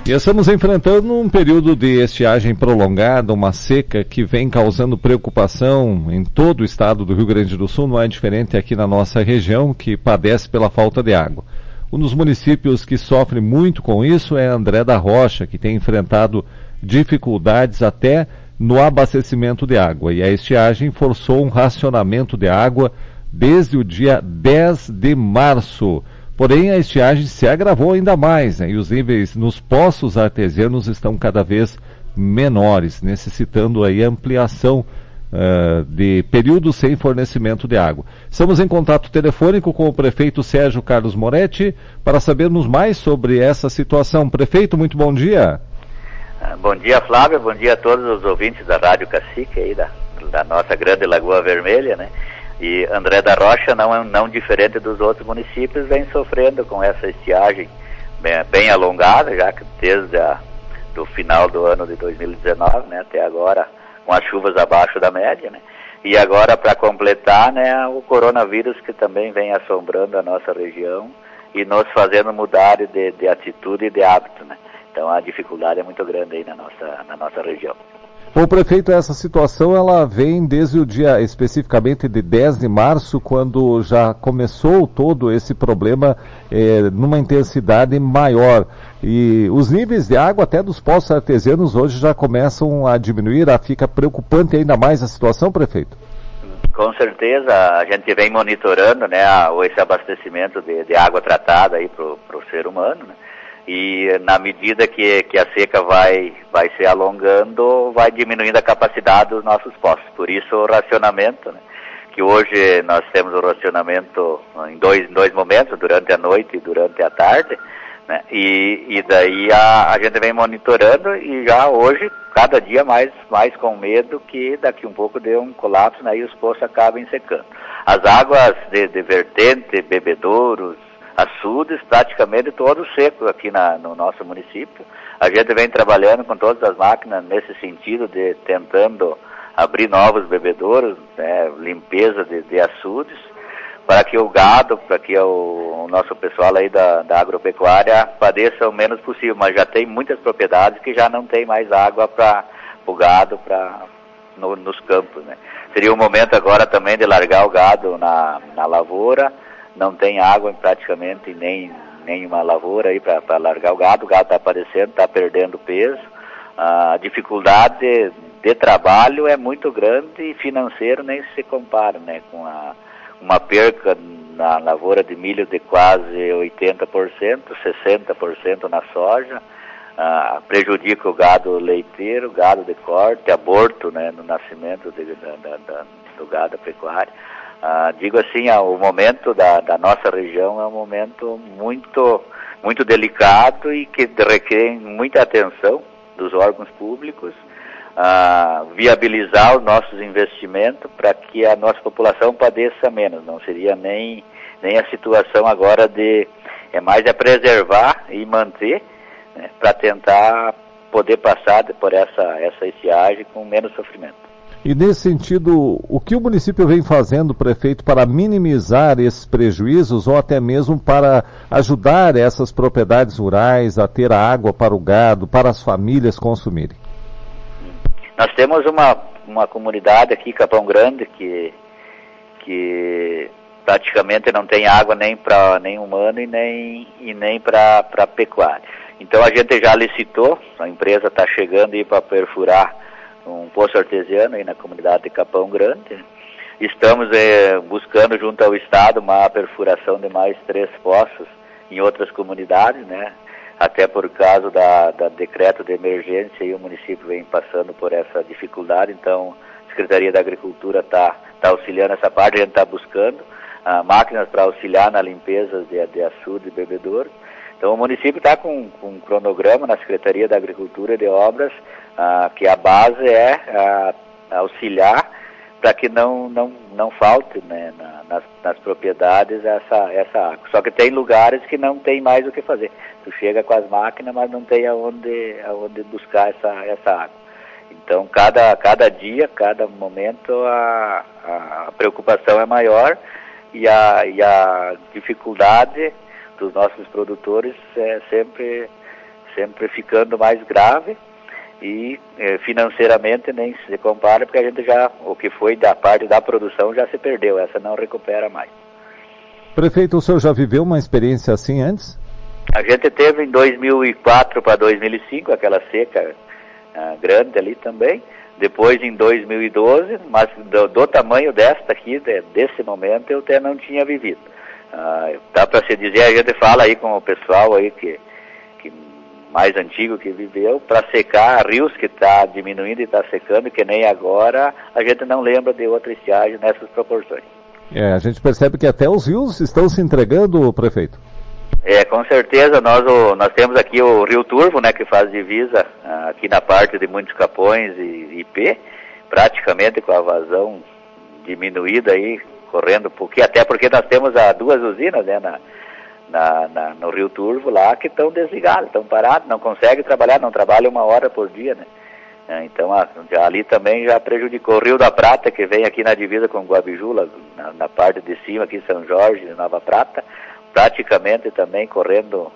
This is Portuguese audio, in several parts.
E estamos enfrentando um período de estiagem prolongada, uma seca que vem causando preocupação em todo o estado do Rio Grande do Sul, não é diferente aqui na nossa região, que padece pela falta de água. Um dos municípios que sofre muito com isso é André da Rocha, que tem enfrentado dificuldades até no abastecimento de água. E a estiagem forçou um racionamento de água desde o dia 10 de março. Porém, a estiagem se agravou ainda mais, né? E os níveis nos poços artesianos estão cada vez menores, necessitando aí ampliação de períodos sem fornecimento de água. Estamos em contato telefônico com o prefeito Sérgio Carlos Moretti para sabermos mais sobre essa situação. Prefeito, muito bom dia. Bom dia, Flávio, bom dia a todos os ouvintes da Rádio Cacique aí da nossa grande Lagoa Vermelha, né? E André da Rocha, não diferente dos outros municípios, vem sofrendo com essa estiagem bem alongada, já que desde do final do ano de 2019, né, até agora, com as chuvas abaixo da média, né? E agora, para completar, né, o coronavírus que também vem assombrando a nossa região e nos fazendo mudar de atitude e de hábito, né? Então a dificuldade é muito grande aí na nossa região. Bom, prefeito, essa situação ela vem desde o dia especificamente de 10 de março, quando já começou todo esse problema numa intensidade maior. E os níveis de água até dos poços artesianos hoje já começam a diminuir, fica preocupante ainda mais a situação, prefeito? Com certeza, a gente vem monitorando, né, esse abastecimento de água tratada aí pro ser humano, né? E na medida que a seca vai se alongando, vai diminuindo a capacidade dos nossos poços. Por isso o racionamento, né? Que hoje nós temos o racionamento em dois momentos, durante a noite e durante a tarde, né? E daí a gente vem monitorando e já hoje, cada dia mais com medo que daqui um pouco dê um colapso, né? E os poços acabem secando. As águas de vertente, bebedouros, açudes, praticamente todos secos aqui no nosso município. A gente vem trabalhando com todas as máquinas nesse sentido de tentando abrir novos bebedouros, né, limpeza de açudes, para que o gado, para que o nosso pessoal aí da agropecuária padeça o menos possível, mas já tem muitas propriedades que já não tem mais água para o gado nos campos, né. Seria o momento agora também de largar o gado na lavoura. Não tem água praticamente nem uma lavoura aí para largar o gado está aparecendo, está perdendo peso. A dificuldade de trabalho é muito grande e financeiro nem se compara, né, com uma perca na lavoura de milho de quase 80%, 60% na soja, prejudica o gado leiteiro, gado de corte, aborto, né, no nascimento do gado pecuário. Digo assim, o momento da nossa região é um momento muito, muito delicado e que requer muita atenção dos órgãos públicos, viabilizar os nossos investimentos para que a nossa população padeça menos. Não seria nem a situação agora mais preservar e manter, né, para tentar poder passar por essa estiagem com menos sofrimento. E nesse sentido, o que o município vem fazendo, prefeito, para minimizar esses prejuízos ou até mesmo para ajudar essas propriedades rurais a ter a água para o gado, para as famílias consumirem? Nós temos uma comunidade aqui, Capão Grande, que praticamente não tem água nem para humano e nem para pecuária. Então a gente já licitou, a empresa está chegando aí para perfurar um poço artesiano aí na comunidade de Capão Grande. Estamos buscando junto ao Estado uma perfuração de mais 3 poços em outras comunidades, né? Até por causa da decreto de emergência e o município vem passando por essa dificuldade, então a Secretaria da Agricultura está auxiliando essa parte, a gente está buscando máquinas para auxiliar na limpeza de açude e bebedouro. Então o município está com um cronograma na Secretaria da Agricultura e de Obras, que a base é auxiliar para que não falte, né, nas propriedades essa água. Só que tem lugares que não tem mais o que fazer. Tu chega com as máquinas, mas não tem aonde buscar essa água. Então cada dia, cada momento a preocupação é maior e a dificuldade dos nossos produtores é sempre sempre ficando mais grave e financeiramente nem se compara, porque a gente já, o que foi da parte da produção já se perdeu, essa não recupera mais. Prefeito, o senhor já viveu uma experiência assim antes? A gente teve em 2004 para 2005 aquela seca grande ali também, depois em 2012, mas do tamanho desta aqui, desse momento, eu até não tinha vivido. Dá para se dizer, a gente fala aí com o pessoal aí que mais antigo que viveu, para secar rios que está diminuindo e está secando, que nem agora, a gente não lembra de outra estiagem nessas proporções. A gente percebe que até os rios estão se entregando, prefeito. Com certeza, nós temos aqui o Rio Turvo, né, que faz divisa aqui na parte de Muitos Capões e IP, praticamente com a vazão diminuída aí, correndo um pouquinho, até porque nós temos duas usinas, né, no Rio Turvo lá, que estão desligadas, estão paradas, não conseguem trabalhar, não trabalham 1 hora por dia, né. Então, ali também já prejudicou. O Rio da Prata, que vem aqui na divisa com Guabiju, na parte de cima, aqui São Jorge, Nova Prata, praticamente também correndo,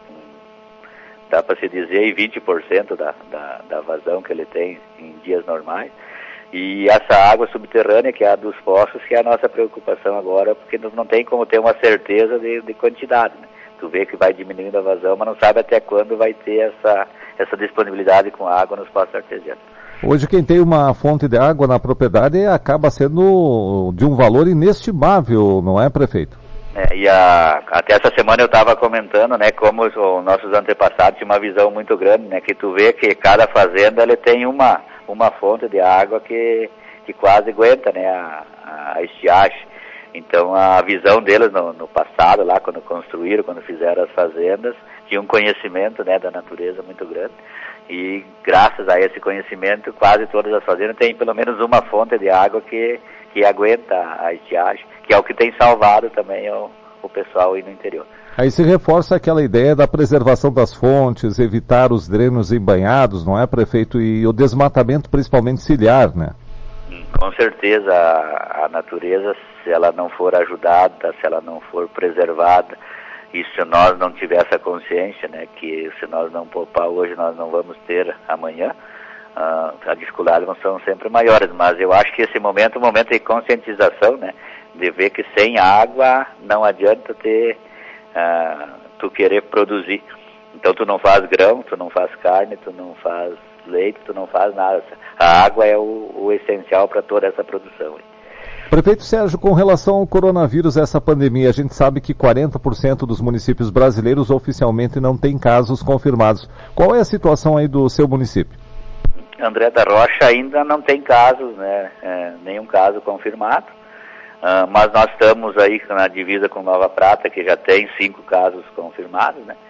dá para se dizer, 20% da vazão que ele tem em dias normais. E essa água subterrânea, que é a dos poços, que é a nossa preocupação agora, porque não tem como ter uma certeza de quantidade, né? Tu vê que vai diminuindo a vazão, mas não sabe até quando vai ter essa disponibilidade com água nos poços artesianos. Hoje quem tem uma fonte de água na propriedade acaba sendo de um valor inestimável, não é, prefeito? Até essa semana eu estava comentando, né, como os nossos antepassados tinham uma visão muito grande, né, que tu vê que cada fazenda ele tem uma fonte de água que quase aguenta, né, a estiagem. Então a visão deles no passado, lá quando construíram, quando fizeram as fazendas, tinha um conhecimento, né, da natureza muito grande. E graças a esse conhecimento, quase todas as fazendas têm pelo menos uma fonte de água que aguenta a estiagem, que é o que tem salvado também o pessoal aí no interior. Aí se reforça aquela ideia da preservação das fontes, evitar os drenos embanhados, não é, prefeito? E o desmatamento principalmente ciliar, né? Com certeza, a natureza, se ela não for ajudada, se ela não for preservada, e se nós não tiver essa consciência, né, que se nós não poupar hoje, nós não vamos ter amanhã, as dificuldades são sempre maiores. Mas eu acho que esse momento é um momento de conscientização, né, de ver que sem água não adianta tu querer produzir. Então tu não faz grão, tu não faz carne, tu não faz leite, tu não faz nada. A água é o essencial para toda essa produção. Prefeito Sérgio, com relação ao coronavírus, essa pandemia, a gente sabe que 40% dos municípios brasileiros oficialmente não têm casos confirmados. Qual é a situação aí do seu município? André da Rocha ainda não tem casos, né? Nenhum caso confirmado. Mas nós estamos aí na divisa com Nova Prata, que já tem 5 casos confirmados, né?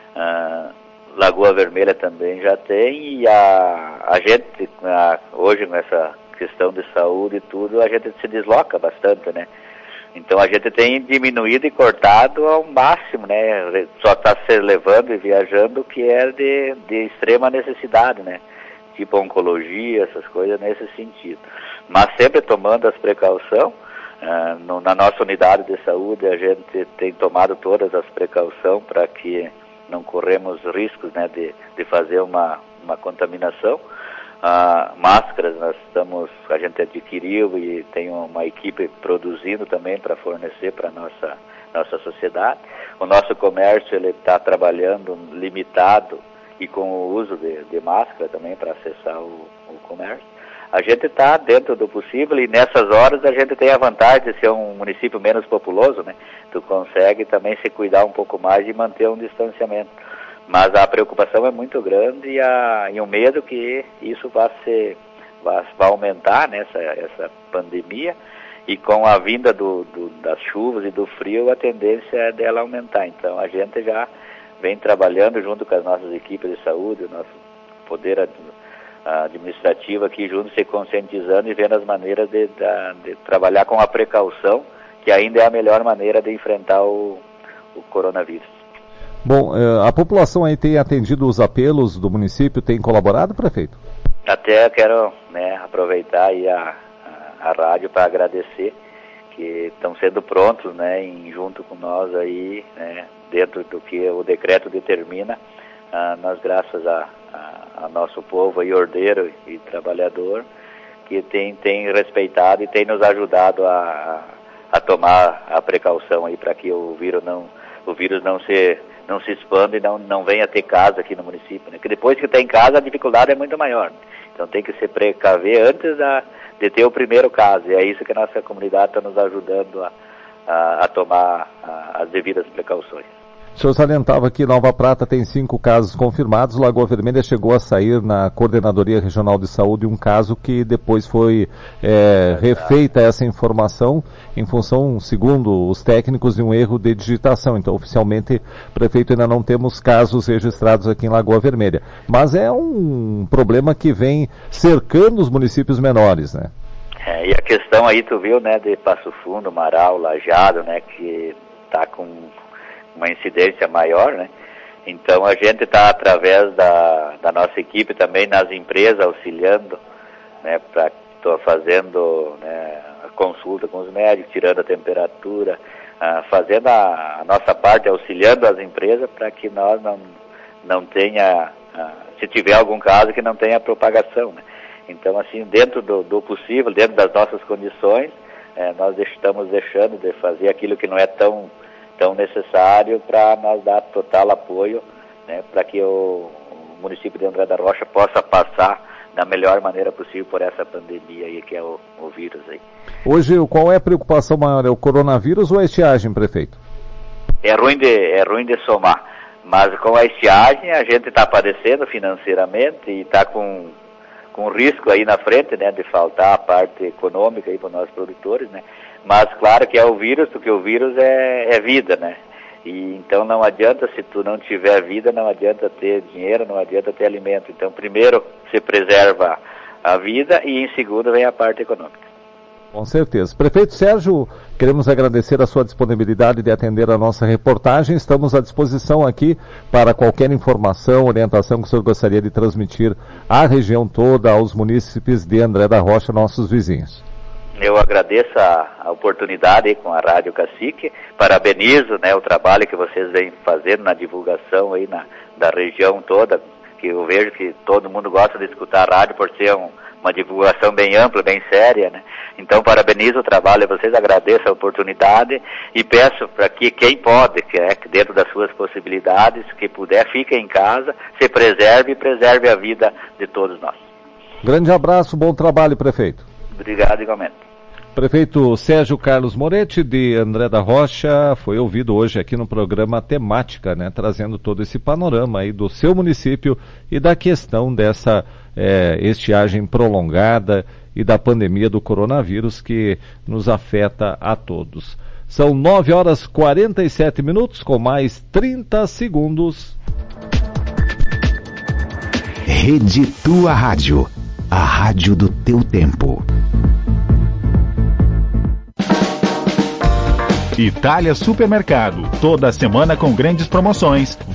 Lagoa Vermelha também já tem, e a gente, hoje nessa questão de saúde e tudo, a gente se desloca bastante, né? Então a gente tem diminuído e cortado ao máximo, né? Só está se levando e viajando o que é de extrema necessidade, né? Tipo oncologia, essas coisas nesse sentido. Mas sempre tomando as precauções. Na nossa unidade de saúde a gente tem tomado todas as precauções para que não corremos riscos, né, de fazer uma contaminação. Máscaras a gente adquiriu e tem uma equipe produzindo também para fornecer para nossa sociedade. O nosso comércio ele está trabalhando limitado e com o uso de máscara também para acessar o comércio. A gente está dentro do possível e nessas horas a gente tem a vantagem de ser um município menos populoso, né? Tu consegue também se cuidar um pouco mais e manter um distanciamento. Mas a preocupação é muito grande e o medo que isso vai aumentar, né, essa pandemia, e com a vinda das chuvas e do frio a tendência é dela aumentar. Então a gente já vem trabalhando junto com as nossas equipes de saúde, o nosso poder administrativo aqui junto, se conscientizando e vendo as maneiras de trabalhar com a precaução, que ainda é a melhor maneira de enfrentar o coronavírus. Bom, a população aí tem atendido os apelos do município, tem colaborado, prefeito? Até quero, né, aproveitar aí a rádio para agradecer que estão sendo prontos, né, junto com nós aí, né, dentro do que o decreto determina, nós graças a nosso povo aí, ordeiro e trabalhador, que tem respeitado e tem nos ajudado a tomar a precaução aí para que o vírus não se expanda e não venha ter casos aqui no município, né? Que depois que está em casa a dificuldade é muito maior, né? Então tem que se precaver antes de ter o primeiro caso, e é isso que a nossa comunidade está nos ajudando a tomar as devidas precauções. O senhor salientava que Nova Prata tem 5 casos confirmados, Lagoa Vermelha chegou a sair na Coordenadoria Regional de Saúde um caso que depois foi refeita essa informação em função, segundo os técnicos, de um erro de digitação. Então, oficialmente, prefeito, ainda não temos casos registrados aqui em Lagoa Vermelha. Mas é um problema que vem cercando os municípios menores, né? E a questão aí, tu viu, né, de Passo Fundo, Marau, Lajeado, né, que está com uma incidência maior, né? Então a gente está através da nossa equipe também nas empresas auxiliando, né? Estou fazendo, né, a consulta com os médicos, tirando a temperatura, fazendo a nossa parte, auxiliando as empresas para que nós não tenha, se tiver algum caso, que não tenha propagação, né? Então, assim, dentro do possível, dentro das nossas condições, nós estamos deixando de fazer aquilo que não é tão necessário para nós dar total apoio, né, para que o município de André da Rocha possa passar da melhor maneira possível por essa pandemia aí, que é o vírus aí. Hoje, qual é a preocupação maior? É o coronavírus ou a estiagem, prefeito? É ruim de somar, mas com a estiagem a gente está padecendo financeiramente e está com risco aí na frente, né, de faltar a parte econômica aí para nós produtores, né? Mas claro que é o vírus, porque o vírus é vida, né? E então não adianta, se tu não tiver vida, não adianta ter dinheiro, não adianta ter alimento. Então primeiro se preserva a vida e em segundo vem a parte econômica. Com certeza. Prefeito Sérgio, queremos agradecer a sua disponibilidade de atender a nossa reportagem. Estamos à disposição aqui para qualquer informação, orientação que o senhor gostaria de transmitir à região toda, aos munícipes de André da Rocha, nossos vizinhos. Eu agradeço a oportunidade aí com a Rádio Cacique, parabenizo, né, o trabalho que vocês vêm fazendo na divulgação aí da região toda, que eu vejo que todo mundo gosta de escutar a rádio por ser uma divulgação bem ampla, bem séria, né? Então parabenizo o trabalho de vocês, agradeço a oportunidade e peço para que quem pode, que dentro das suas possibilidades, que puder, fique em casa, se preserve e preserve a vida de todos nós. Grande abraço, bom trabalho, prefeito. Obrigado igualmente. Prefeito Sérgio Carlos Moretti, de André da Rocha, foi ouvido hoje aqui no programa Temática, né, trazendo todo esse panorama aí do seu município e da questão dessa estiagem prolongada e da pandemia do coronavírus que nos afeta a todos. São 9h47 com mais 30 segundos. Rede Tua Rádio, a rádio do teu tempo. Itália Supermercado, toda semana com grandes promoções.